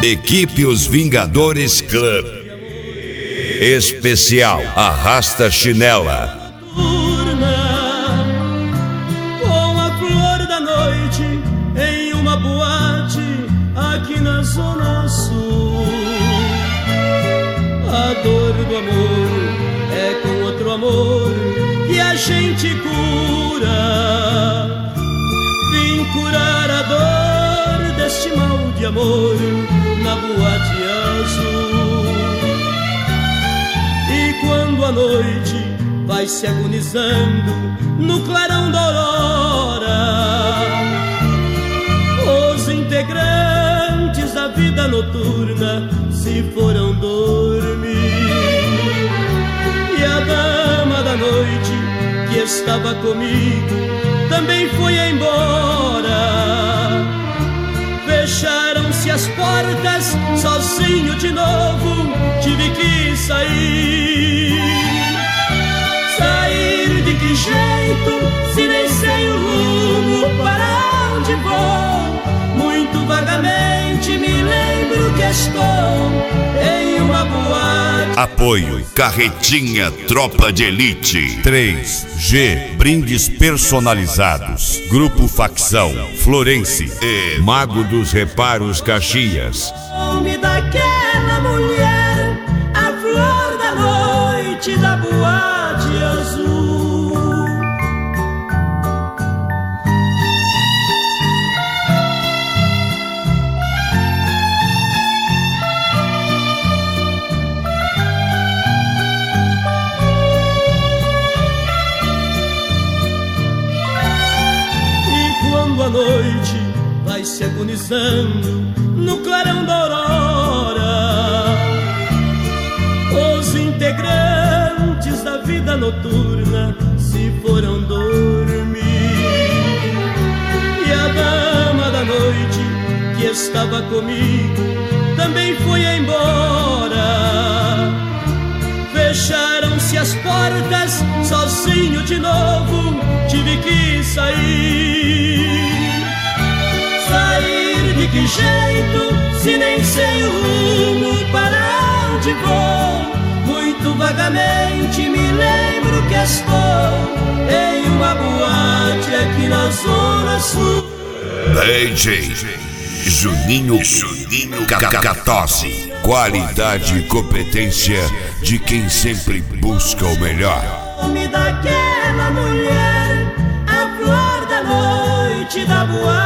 Equipe Os Vingadores Club. Especial Arrasta Chinela. Com a flor da noite em uma boate aqui na Zona Sul. A dor do amor é com outro amor que a gente cura. Vim curar a dor deste mal de amor na boate azul. E quando a noite vai se agonizando no clarão da aurora, os integrantes da vida noturna se foram dormir. E a dama da noite que estava comigo também foi embora. Fecharam-se as portas, sozinho de novo tive que sair. Sair de que jeito, se nem sei o rumo, para onde vou? Muito vagamente me lembro que estou em uma boate. Apoio Carretinha Tropa de Elite. 3G Brindes personalizados. Grupo Facção Florense E Mago dos Reparos Caxias. Nome daquela mulher, a flor da noite da boate azul. A noite vai se agonizando no clarão da aurora, os integrantes da vida noturna se foram dormir. E a dama da noite que estava comigo também foi embora. Fecharam-se as portas, sozinho de novo tive que sair. Sair de que jeito, se nem sei o rumo, para onde vou? Muito vagamente me lembro que estou em uma boate aqui na Zona Sul. DJ Juninho Cacatosse. Qualidade e competência de quem sempre busca o melhor. Nome daquela mulher, a flor da noite da boate.